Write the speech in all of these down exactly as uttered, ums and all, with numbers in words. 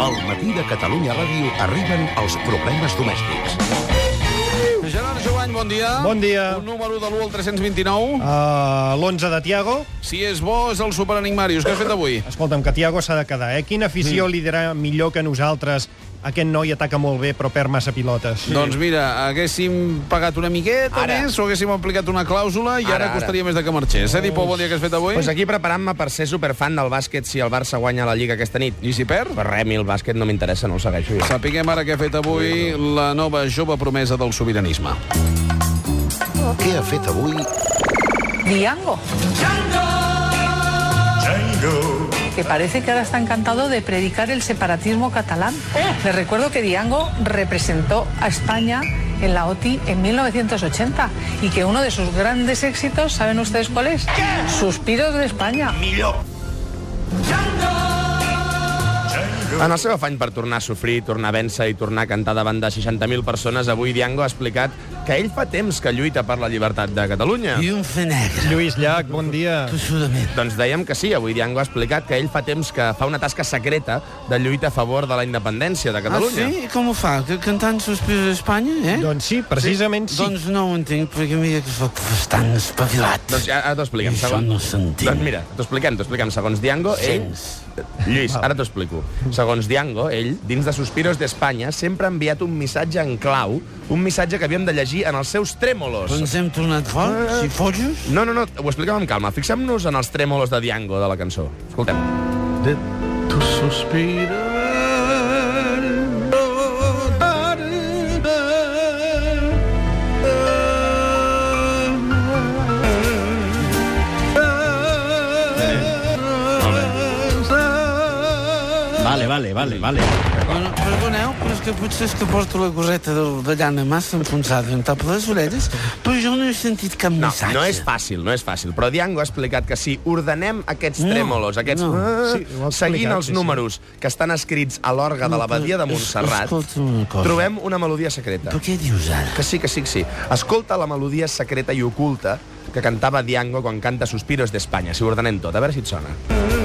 Al matí de Catalunya Ràdio arriben els problemes domèstics. Gerard Jovany, bon dia. Bon dia. Un número de l'u al tres-cents vint-i-nou. Uh, L'onze de Tiago. Si és bo, és el Superenigmarius. Què has fet avui? Escolta'm, que Tiago s'ha de quedar, eh? Quina afició mm. li dirà millor que nosaltres? Aquest noi ataca molt bé, però perd massa pilotes. Sí. Doncs mira, haguéssim pagat una miqueta ara. més, o haguéssim aplicat una clàusula i ara, ara costaria ara. més de que marxés. Eh, Dipo, bon dia, què has fet avui? Pues aquí preparant-me per ser superfan del bàsquet si el Barça guanya la Lliga aquesta nit. I si perd? Per res, a mi el bàsquet no m'interessa, no el segueixo jo. Sapiguem ara què ha fet avui la nova jove promesa del sobiranisme. Què ha fet avui? Diango. Django. Django. Que parece que ahora está encantado de predicar el separatismo catalán. Les recuerdo que Diango representó a España en la O T I en mil novecientos ochenta y que uno de sus grandes éxitos, ¿saben ustedes cuál es? ¿Qué? Suspiros de España. Millor. En el seu afany per tornar a sofrir, tornar a vèncer i tornar a cantar davant de seixanta mil persones, avui Diango ha explicat que ell fa temps que lluita per la llibertat de Catalunya. I un fe negre. Lluís Llach, bon dia. Tossudament. Doncs dèiem que sí, avui Diango ha explicat que ell fa temps que fa una tasca secreta de lluita a favor de la independència de Catalunya. Ah, sí? I com ho fa? Que cantant Suspiros d'Espanya, eh? Doncs sí, precisament sí. sí. Doncs no ho entenc, perquè mira que soc bastant espavilat. Doncs ja, ara t'ho expliquem. I això no s'entén. Doncs mira, t'ho expliquem, t'ho expliquem. Segons Diango, ell... Lluís, ara t'ho explico. Segons Diango, ell, dins de Suspiros d'Espanya, sempre ha enviat un missatge en clau, un missatge que havíem de llegir en els seus trèmolos. Ens hem tornat forts, uh... si follos? No, no, no, ho expliquem amb calma. Fixem-nos en els trèmolos de Diango, de la cançó. Escoltem. De tu suspirar... Vale, vale, vale, vale. Bueno, perdoneu, però és que potser és que porto la coseta de, de llana massa enfonsada en top de les orelles, però jo no he sentit cap no, missatge. No és fàcil, no és fàcil. Però Diango ha explicat que si ordenem aquests no, trèmolos, aquests... No. Uh, sí, seguint els sí, números sí. que estan escrits a l'orgue de l'Abadia de Montserrat, una trobem una melodia secreta. Però què dius ara? Que sí, que sí, que sí. Escolta la melodia secreta i oculta que cantava Diango quan canta Suspiros d'Espanya. Si ho ordenem tot, a veure si et sona.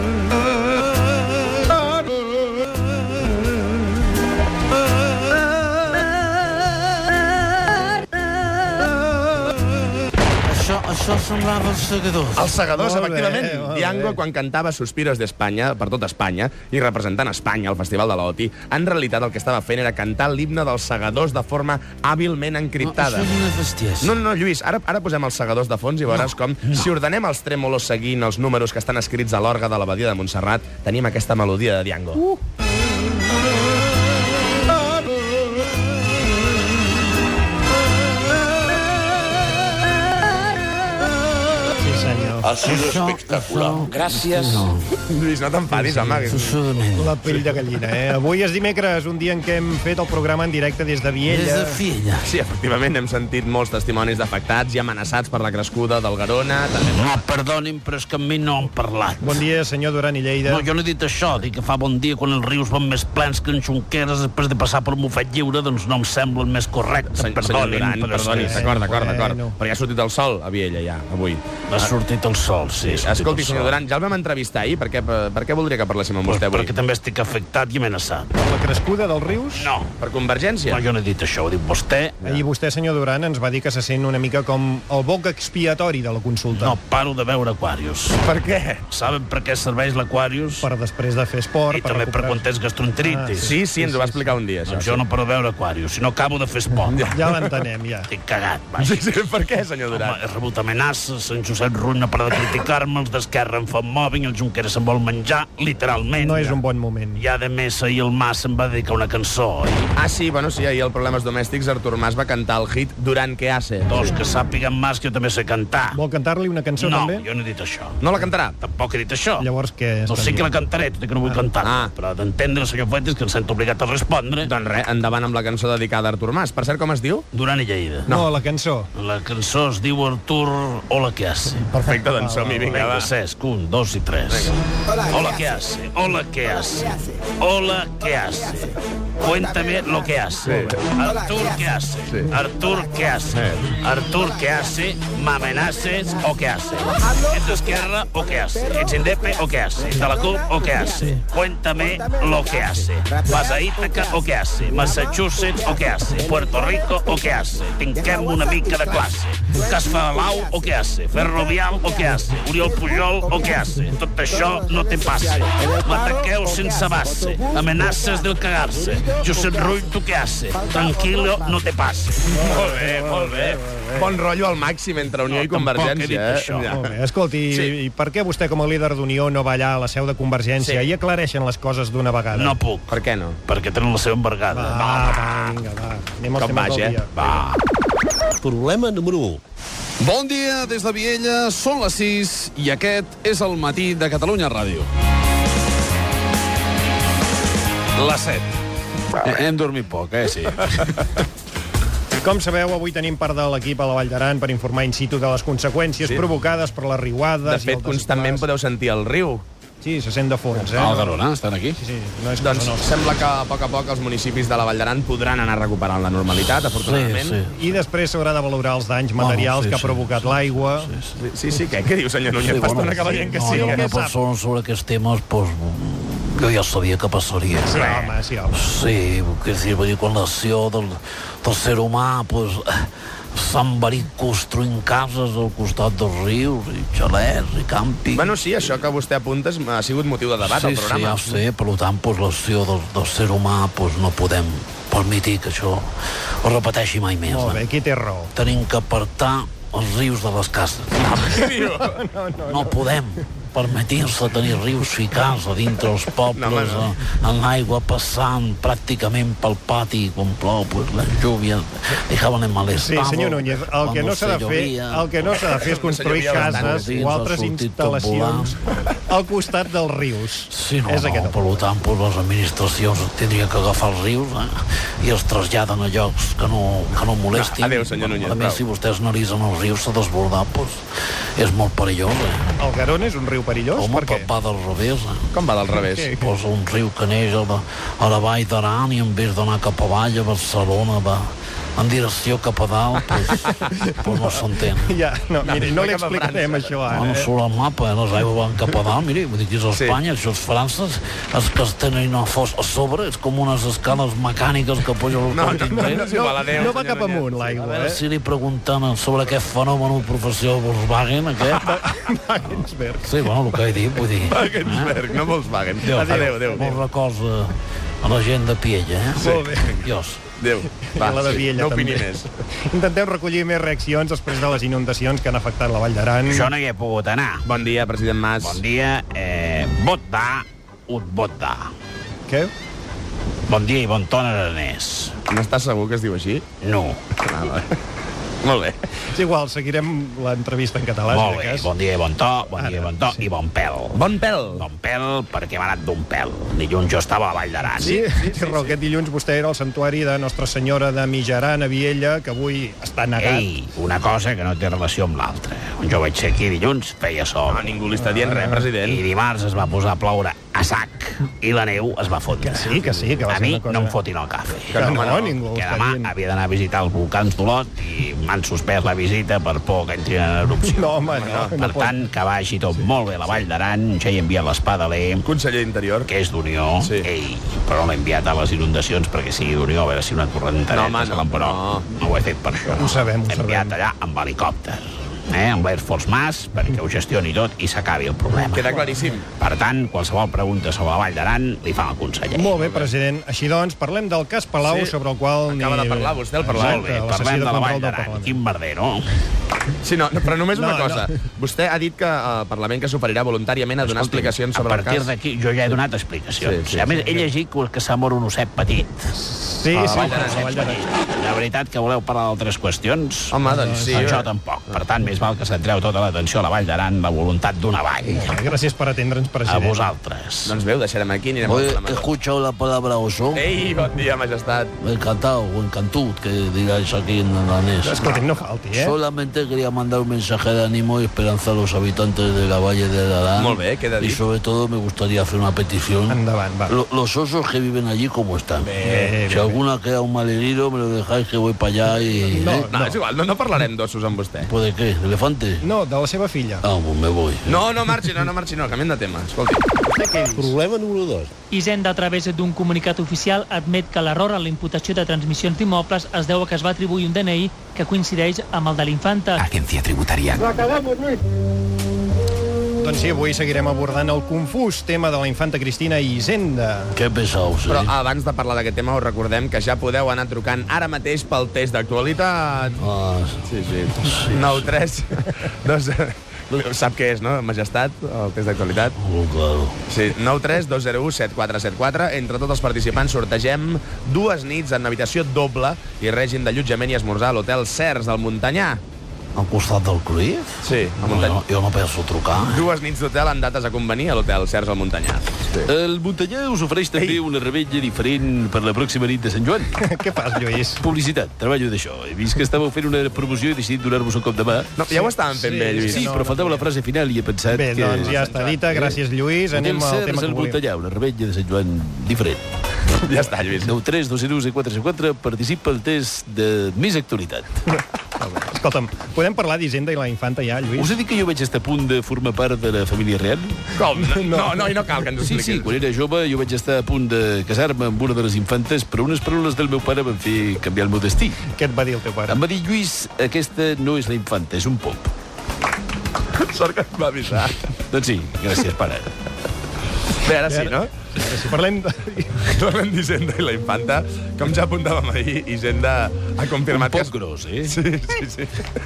Això semblava els Segadors. Els Segadors, Molt efectivament. bé, molt Diango, bé. quan cantava Suspiros d'Espanya, per tot Espanya, i representant Espanya al Festival de la O T I, en realitat el que estava fent era cantar l'himne dels Segadors de forma hàbilment encriptada. No, això és una bestiesa. No, no, no, Lluís, ara, ara posem els Segadors de fons i veuràs no, com, no. si ordenem els trèmolos seguint els números que estan escrits a l'orgue de l'Abadia de Montserrat, tenim aquesta melodia de Diango. Uh. Ha sido espectacular. Gràcies. No. Lluís, no t'enfadis, home. La pell de gallina, eh? Avui és dimecres, un dia en què hem fet el programa en directe des de Viella. Des de Fiella. Sí, efectivament, hem sentit molts testimonis d'afectats i amenaçats per la crescuda del Garona. També... No, perdonin, però és que amb mi no han parlat. Bon dia, senyor Duran i Lleida. No, jo no he dit això. Dic que fa bon dia quan els rius van més plens que en Junqueras després de passar per un bufet lliure, doncs no em semblen més correctes. Sen Perdonin, Duran, però perdoni, és que... d'acord, d'acord, d'acord. Bueno. Però ja ha sortit el sol a Viella, ja, avui. Ha sortit el sol, sí. Escolti, senyor Duran, ja el vam entrevistar ahir. Per què, per, per què voldria que parléssim amb Pues vostè avui? perquè també estic afectat i amenaçat. Per la crescuda dels rius? No. Per Convergència? No, jo no he dit això, ho ha dit vostè. Ahir vostè, senyor Duran, ens va dir que se sent una mica com el boc expiatori de la consulta. No paro de veure Aquarius. Per què? Saben per què serveix l'Aquarius? Per després de fer esport... I també per quan tens gastroenteritis. Sí, sí, ens ho va explicar un dia, això. Doncs jo no paro de veure Aquarius, si no acabo de fer esport. Ja, ja l'entenem, ja. Estic cagat, vaja. Sí, sí, per què, senyor Duran? Home, he rebut amenaces, en Josep Rull no para de criticar-me, els d'Esquerra em fan mòbil, el Junqueras se'n vol menjar, literalment. No és un bon moment. I a més, ahir el Mas em va dedicar una cançó. I... Ah, sí, bueno, sí, ahir al Problemes Domèstics Artur Mas va cantar el hit Durant què hace. Dos, que sàpiguen Mas que jo també sé cantar. Vol cantar-li una cançó, no, també? jo no he dit això. No la cantarà? Tampoc he dit això. Llavors, què? No, sí que la cantaré, tot i que no vull Ah. cantar. Ah. Però d'entendre, senyor Fuentes, que em sento obligat a respondre. Doncs res, endavant amb la cançó dedicada a Artur Mas. Per cert, com es diu? Duran i Lleida. No, la cançó. La cançó es diu Artur, hola, què hace? Perfecte. Perfecte, doncs som-hi, vinga, va. Cesc, un, dos y tres. Hola, ¿qué hace? Hola, ¿qué hace? Hola, ¿qué hace? Cuéntame lo que hace. Artur, ¿qué hace? Artur, ¿qué hace? Artur, ¿qué hace? ¿M'amenaces o qué hace? ¿Ets d'esquerra o qué hace? ¿Ets indepe o qué hace? ¿De la CUP o qué hace? Cuéntame lo que hace. ¿Vas a Ítaca o qué hace? ¿Massachusetts o qué hace? ¿Puerto Rico o qué hace? Tinguem una mica de classe. Casfalau o què hace? Ferrovial o què hace? Oriol Pujol o què hace? Tot això no te passa. M'ataqueu sense base. Amenaces del cagar-se. Josep Rull, tu què hace? Tranquilo, no te passa. Molt bé, molt bé. Bon rotllo al màxim entre Unió i Convergència. Eh? Molt bé. Escolti, sí. i per què vostè com a líder d'Unió no va allà a la seu de Convergència sí. i aclareixen les coses d'una vegada? No puc. Per què no? Perquè tenen la seva embargada. Va, va, va, vinga, va. Anem als temes del dia. Va. Problema número u. Bon dia des de Viella, són les sis i aquest és el matí de Catalunya Ràdio. Les set. Hem dormit poc, eh? Sí. Com sabeu, avui tenim part de l'equip a la Vall d'Aran per informar in situ de les conseqüències sí. provocades per les riuades. De fet, constantment podeu sentir el riu. Sí, se sent de fons, eh? Ah, el Garona, estan aquí? Sí, sí. No és doncs sembla que a poc a poc els municipis de la Vall d'Aran podran anar recuperant la normalitat, afortunadament. Sí, sí. I després s'haurà de valorar els danys materials oh, sí, que ha provocat sí, l'aigua. Sí, sí. sí, sí, què? Què diu, senyor Núñez? Sí, Fa bueno, estona que veiem que no, sí. Jo, una persona sobre aquests temes, pues, jo ja sabia que passaria. Sí, home, sí, home. Sí, que dir, vull dir, quan l'acció del, del ser humà, pues, s'han varit construint cases al costat dels rius, i xalets, i càmpings. Bueno, sí, això que vostè apunta ha sigut motiu de debat sí, al programa. Sí, ja ho sé, per tant, pues, l'acció del, del ser humà pues, no podem permetre que això ho repeteixi mai més. Molt bé, eh? qui té raó? Tenim que apartar els rius de les cases. No, no, no, no. no podem permetir-se tenir rius ficats a dintre els pobles, no, no. amb l'aigua passant pràcticament pel pati, quan plou, pues, les llúvies dejaven en mal Sí, estado. senyor Núñez, el que no s'ha de fer, el que no s'ha de fer és construir cases o altres instal·lacions al costat dels rius. Sí, no, és no, per tant, pues, les administracions tindrien que agafar els rius eh, i els traslladen a llocs que no, que no molestin. No, adéu, senyor Núñez. A més, si vostès analitzen els rius, s'ha desbordat, pues, és molt perillós. Eh? El Garona és un riu perillós? Home, per què? va del revés. Eh? Com va del revés? Què? Pues un riu que neix a la, a la vall d'Aran i en vez d'anar cap avall a Barcelona va en direcció cap a dalt, pues, pues no s'entén. Ja, no, miri, no li explicarem això ara. No, no surt al mapa, eh? Les aigües van cap a dalt, miri, vull dir que és a Espanya, sí. Això és França, els que es tenen a fos a sobre, és com unes escales mecàniques que pugen al no, continent. No, no, no, no, no, no va cap amunt, l'aigua, A veure eh? si li pregunten sobre aquest fenomen professió Volkswagen, aquest. Wagensberg. Sí, bueno, el que he dit, vull dir. Wagensberg, no Volkswagen. Adéu, adéu, adéu. Molt recolza a la gent de Piella, eh? Sí. Molt bé. Dios. Adéu. Va, la de sí, Viella, no també. opini més. Intentem recollir més reaccions després de les inundacions que han afectat la Vall d'Aran. Jo no hi he pogut anar. Bon dia, president Mas. Bon dia. Eh, vot da, ut vot da. Què? Bon dia i bon ton aranès. N'estàs segur que es diu així? No. Ah, va. Molt bé. És igual, seguirem l'entrevista en català. Molt si de bé, cas. bon dia i bon to, bon Ara, dia i bon to sí. i bon pèl. Bon pèl. Bon pèl perquè m'ha anat d'un pèl. Dilluns jo estava a la Vall d'Aran. Sí, sí, sí, sí. Aquest dilluns vostè era al santuari de Nostra Senyora de Mijaran, a Viella, que avui està negat. Ei, una cosa que no té relació amb l'altra. On jo vaig ser aquí dilluns, feia sol. No, ningú li està dient res, president. I dimarts es va posar a ploure a sac i la neu es va fondre. Que sí, que sí, que va a ser mi una cosa... no em fotin el cafè. Que no, no, ningú Que està demà dient. havia d'anar a visitar els volcans d'Olot i m'han suspès la visita per por que entrin en erupció. No, home, no. Per no tant, que vagi tot molt bé a la Vall d'Aran. Ja hi he enviat l'Espadaler, Conseller d'Interior. que és d'Unió. Sí. Ei, però no l'he enviat a les inundacions perquè sigui d'Unió, a veure si una torrentareta No, home, se no, l'emporó. no. No ho he fet per això. Ho sabem, ho He enviat sabem. allà amb helicòpter, eh, amb l'Air Force Mas, perquè ho gestioni tot i s'acabi el problema. Queda claríssim. Per tant, qualsevol pregunta sobre la Vall d'Aran li fa el conseller. Molt bé, president. Així doncs, parlem del cas Palau, Sí. sobre el qual... Acaba de parlar vostè, el Parlament. Molt bé, Exacte, a la parlem sessió de la control Vall del d'Aran. Parlament. Quin merder, no? Sí, no, no, però només una No, cosa. no. Vostè ha dit que el Parlament que s'oferirà voluntàriament a donar Escolti, explicacions sobre a el partir cas. d'aquí jo ja he donat explicacions. Sí, sí, a més, sí, he llegit que s'ha mort un osset petit. Sí, A la sí, Vall a d'Aran, la Vall d'Aran. De veritat que voleu parlar d'altres qüestions? Home, doncs sí. Això eh? tampoc. Per tant, més més val que centreu tota l'atenció a la Vall d'Aran, la voluntat d'una vall. Gràcies per atendre'ns, president. A vosaltres. Doncs bé, ho deixarem aquí, anirem Oye, a la he escuchado la palabra oso. Ei, bon dia, majestat. Encantado o encantut, que digáis aquí en danés. Escolti'm, no falti, eh? Solamente quería mandar un mensaje de ánimo y esperanza a los habitantes de la Valle de Arán. Molt bé, queda dit. Y sobre todo me gustaría hacer una petición. Endavant, va. Lo- los osos que viven allí, ¿cómo están? Bé, Si bé, alguna queda un malherido, me lo dejáis que voy para allá y... No, ¿eh? No, és igual, no, no parlarem d'ossos amb vostè. ¿Puede qué? ¿Elefante? No, de la seva filla. Ah, pues me voy. No, no marxi, no, no marxi, no, canviem de tema. Escolti. Problema número dos. Hisenda, a través d'un comunicat oficial, admet que l'error en la imputació de transmissions d'immobles es deu a que es va atribuir un D N I que coincideix amb el de l'infanta. Agencia Tributaria. Doncs sí, avui seguirem abordant el confús tema de la infanta Cristina i Hisenda. Qué pesados, ¿eh? Però abans de parlar d'aquest tema us recordem que ja podeu anar trucant ara mateix pel test d'actualitat. Ah, Sí, sí. nou tres dos... Sap què és, no, majestat, el test d'actualitat? oh, claro. Sí, nou tres dos zero u set quatre set quatre. Entre tots els participants sortegem dues nits en habitació doble i règim d'allotjament i esmorzar a l'hotel Cers, al Montanyà. ¿Al costat del Cruyff? Sí, al No, Montanyà. no, jo no penso trucar. Eh? Dues nits d'hotel en dates a convenir a l'hotel Cers, al Montanyà. Sí. El Montanyà us ofereix també Ei. una rebella diferent per la pròxima nit de Sant Joan. Què fas, Lluís? Publicitat, treballo d'això. He vist que estàveu fent una promoció i he decidit donar-vos un cop de mà. No, ja ho estàvem fent Sí, bé, Lluís. Sí, no, però no faltava podia. la frase final i he pensat Bé, que... doncs ja està dita. Gràcies, Lluís. Anem Hotel al Cers, tema que el volíem. Montanyà, una rebella de Sant Joan diferent. Ja està, Lluís. nou tres dos zero u quatre zero quatre participa al test de més actualitat. Escolta'm, podem parlar d'Hisenda i la infanta ja, Lluís? Us he dit que jo vaig estar a punt de formar part de la família real? Com? No, no, i no cal que ens ho Sí, expliquis. sí, quan era jove jo vaig estar a punt de casar-me amb una de les infantes, però unes paraules del meu pare van fer canviar el meu destí. Què et va dir el teu pare? Em va dir, Lluís, aquesta no és la infanta, és un pop. Sort que em va avisar. Doncs sí, gràcies, pare. Bé, ara sí, no? Si parlem de... Parlem d'Hisenda i la infanta. Com ja apuntàvem ahir, Hisenda ha Un confirmat que... pop gros, eh? Sí, sí, sí.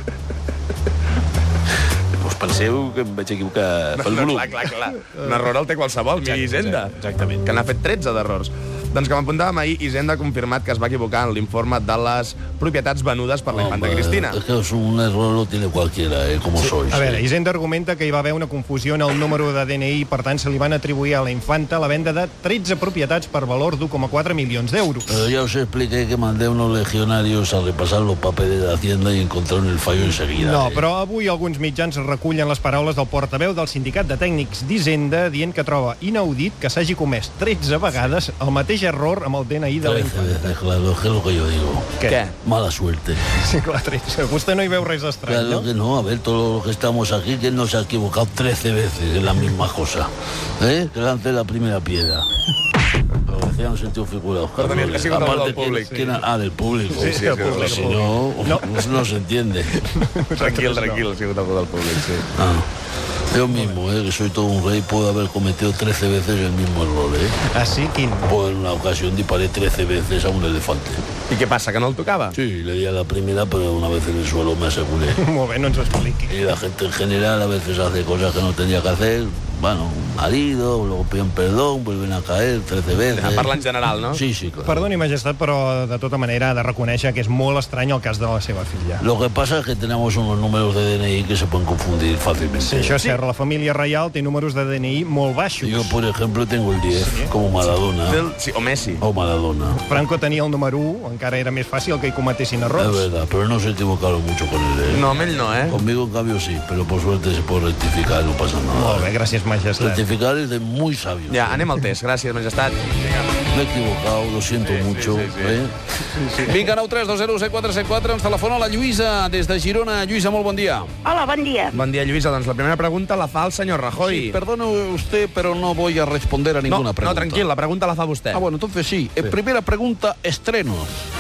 Us penseu que em vaig equivocar pel No, volum. clar, clar, clar. Un error el té qualsevol, miri Hisenda. Exactament. Que n'ha fet tretze d'errors. Doncs com apuntàvem ahir, Hisenda ha confirmat que es va equivocar en l'informe de les propietats venudes per la infanta Hombre, Cristina. Es que es un error lo tiene cualquiera, ¿eh? Como sois. A veure, ¿eh? Hisenda argumenta que hi va haver una confusió en el número de D N I, per tant, se li van atribuir a la infanta la venda de tretze propietats per valor d'u coma quatre milions d'euros. Pero ya os expliqué que mandé unos legionarios a repasar los papeles de Hacienda y encontraron el fallo enseguida. No, ¿eh? però avui alguns mitjans recullen les paraules del portaveu del Sindicat de Tècnics d'Hisenda dient que troba inaudit que s'hagi comès tretze vegades el mateix error amb el D N I de la trece infanta. veces, claro, que es lo que yo digo. Què? Mala suerte. Sí, clar, tretze. Vostè no hi veu res estrany, Claro no? que no, a ver, todos los que estamos aquí, ¿quién no se ha equivocado trece veces en la misma cosa? ¿Eh? Que lance la primera piedra. Lo decía en sentido figurado. Perdoni, Carlos. ha sigut el Aparte, del públic. ¿quién- quién ha- ah, del público. Sí, sí, el Porque públic. si no, No. no, no se entiende. Tranquil, tranquil, ha sigut algú del públic, sí. Ah, yo mismo, ¿eh? Que soy todo un rey, puedo haber cometido trece veces el mismo error, ¿eh? Ah, sí? Quin? Pues en una ocasión disparé trece veces a un elefante. I què passa, que no el tocava? Sí, le di a la primera, pero una vez en el suelo me aseguré. Molt bé, no ens ho expliqui. Y la gente en general a veces hace cosas que no tenía que hacer. Bueno, marido, luego piden perdón, vuelven a caer trece veces. Parla en general, no? Sí, sí, claro. Perdoni, majestat, però de tota manera ha de reconèixer que és molt estrany el cas de la seva filla. Lo que pasa es que tenemos unos números de D N I que se pueden confundir fácilmente. Sí, això és cert. La família reial té números de D N I molt baixos. Yo, por ejemplo, tengo el diez, Sí. como Maradona. Del- Sí, o Messi. O Maradona. Franco tenia el número u, encara era més fàcil que hi cometessin Es errors. verdad, pero no se equivocaron mucho con él, ¿eh? No, amb ell no, eh? Conmigo, en cambio, sí, pero por suerte se puede rectificar, no pasa nada. Molt bé, gràcies, majestat. Rectificar es de muy sabio. Ja, anem al test. Gràcies, majestat. Me he equivocado, lo siento mucho. sí, sí. ¿eh? Vinga, nou tres dos zero u set quatre set quatre, ens telefona la Lluïsa des de Girona. Lluïsa, molt bon dia. Hola, bon dia. Bon dia, Lluïsa. Doncs la primera pregunta la fa el senyor Rajoy. Sí, perdone usted, pero no voy a responder a ninguna no, pregunta. no, tranquil, la pregunta la fa vostè. Ah, bueno, entonces sí. Eh, primera pregunta, estrenos.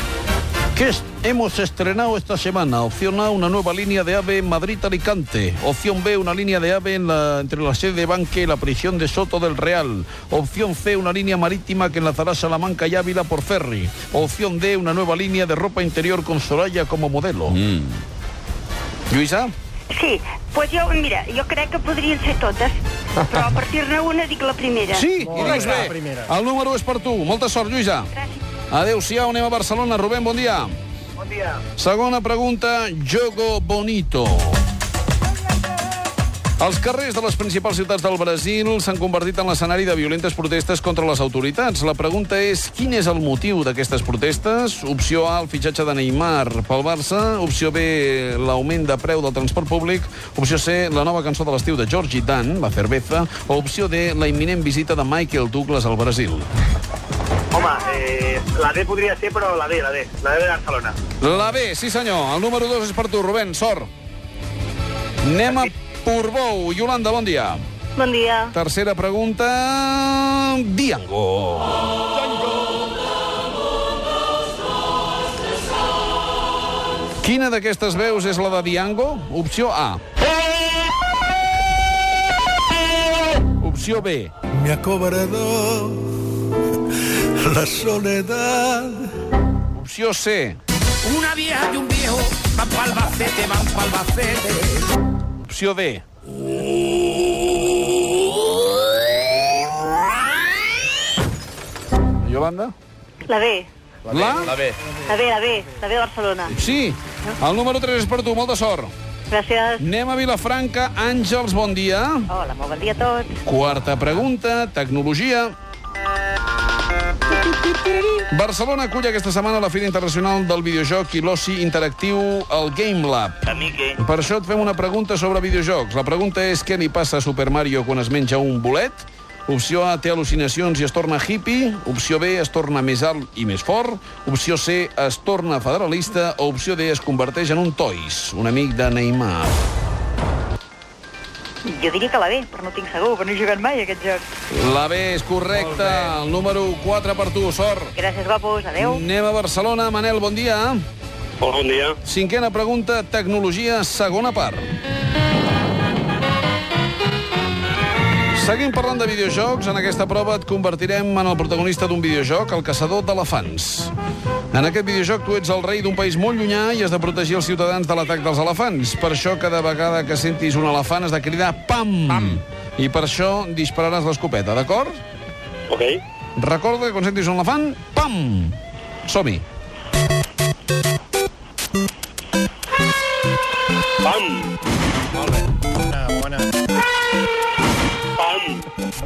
¿Qué es- hemos estrenado esta semana? Opción A, una nueva línea de AVE en Madrid-Alicante. Opción B, una línea de AVE en la- entre la sede de Banque y la prisión de Soto del Real. Opción C, una línea marítima que enlazará Salamanca y Ávila por ferry. Opción D, una nueva línea de ropa interior con Soraya como modelo. Mm. Lluïsa? Sí, pues jo, mira, jo crec que podrien ser totes, però a partir-ne una dic la primera. Sí, Molt i dius bé, bé. la primera. El número és per tu. Molta sort, Lluïsa. Gràcies. Adéu-siau, anem a Barcelona. Rubén, bon dia. Bon dia. Segona pregunta, Jogo Bonito. Els carrers de les principals ciutats del Brasil s'han convertit en l'escenari de violentes protestes contra les autoritats. La pregunta és, quin és el motiu d'aquestes protestes? Opció A, el fitxatge de Neymar pel Barça. Opció B, l'augment de preu del transport públic. Opció C, la nova cançó de l'estiu de Georgie Dan, La Cerveza. O opció D, la imminent visita de Michael Douglas al Brasil. Home, eh, la D podria ser, però la D, la D. La D de Barcelona. La B, sí senyor. El número dos és per tu, Rubén. Sort. Anem a Portbou. Iolanda, bon dia. Bon dia. Tercera pregunta... Diango. Quina d'aquestes veus és la de Diango? Opció A. Opció B. Me ha cobrado la soledad. Opció C. Una vieja y un viejo van pa'l Albacete, van pa'l Albacete. Opció D. Yolanda? La B. La? La B. La B, la B. La B de Barcelona. Sí. El número tres és per tu. Molta sort. Gràcies. Anem a Vilafranca. Àngels, bon dia. Hola, molt bon dia a tots. Quarta pregunta. Tecnologia. Barcelona acull aquesta setmana la Fira Internacional del Videojoc i l'Oci Interactiu, el Game Lab. Amique. Per això et fem una pregunta sobre videojocs. La pregunta és què li passa a Super Mario quan es menja un bolet? Opció A, té al·lucinacions i es torna hippie. Opció B, es torna més alt i més fort. Opció C, es torna federalista. O opció D, es converteix en un Toys, un amic de Neymar. Jo diria que la B, però no tinc segur, perquè no he jugat mai a aquest joc. La B és correcta. El número quatre per tu, sort. Gràcies, guapos. Adéu. Anem a Barcelona. Manel, bon dia. Hola, bon dia. Cinquena pregunta, tecnologia, segona part. Seguim parlant de videojocs. En aquesta prova et convertirem en el protagonista d'un videojoc, el caçador d'elefants. En aquest videojoc tu ets el rei d'un país molt llunyà i has de protegir els ciutadans de l'atac dels elefants. Per això, cada vegada que sentis un elefant has de cridar pam! Pam! I per això dispararàs l'escopeta, d'acord? Ok. Recorda que quan sentis un elefant, pam! Som-hi. Pam! Molt bé. Bona, bona. Pam!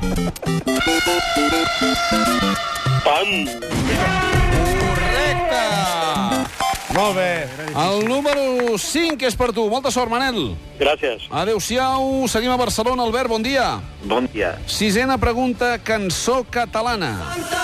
Pam! Correcte! Molt bé. El número cinc és per tu. Molta sort, Manel. Gràcies. Adéu-siau. Seguim a Barcelona. Albert, bon dia. Bon dia. Sisena pregunta, cançó catalana.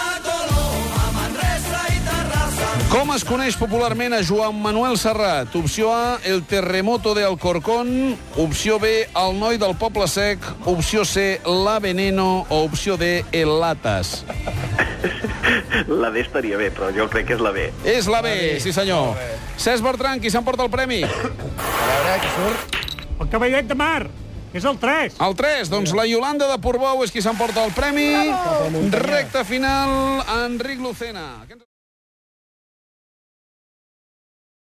Com es coneix popularment a Joan Manuel Serrat? Opció A, el terremoto de Alcorcón. Opció B, el noi del Poble Sec. Opció C, la Veneno. O opció D, el Latas. La D estaria bé, però jo crec que és la B. És la B, sí senyor. Cesc Bertran, qui s'emporta el premi? A veure, qui surt? El cavallet de mar, és el tres. El tres, doncs la Iolanda de Portbou és qui s'emporta el premi. Recta final, Enric Lucena.